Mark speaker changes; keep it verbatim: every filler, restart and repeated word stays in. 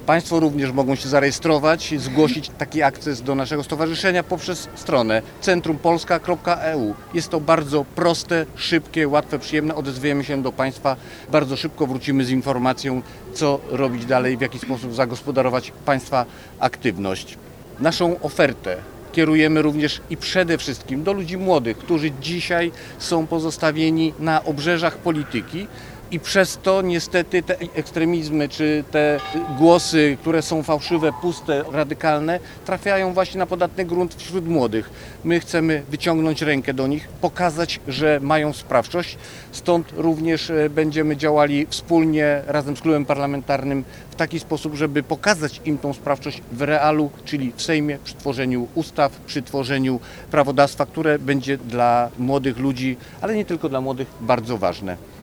Speaker 1: Państwo również mogą się zarejestrować, zgłosić taki akces do naszego stowarzyszenia poprzez stronę centrum polska kropka e u. Jest to bardzo proste, szybkie, łatwe, przyjemne. Odezwiemy się do Państwa. Bardzo szybko wrócimy z informacją, co robić dalej, w jaki sposób zagospodarować Państwa aktywność. Naszą ofertę kierujemy również i przede wszystkim do ludzi młodych, którzy dzisiaj są pozostawieni na obrzeżach polityki i przez to niestety te ekstremizmy czy te głosy, które są fałszywe, puste, radykalne, trafiają właśnie na podatny grunt wśród młodych. My chcemy wyciągnąć rękę do nich, pokazać, że mają sprawczość. Stąd również będziemy działali wspólnie razem z klubem parlamentarnym w taki sposób, żeby pokazać im tą sprawczość w realu, czyli w Sejmie, przy tworzeniu ustaw, przy tworzeniu prawodawstwa, które będzie dla młodych ludzi, ale nie tylko dla młodych, bardzo ważne.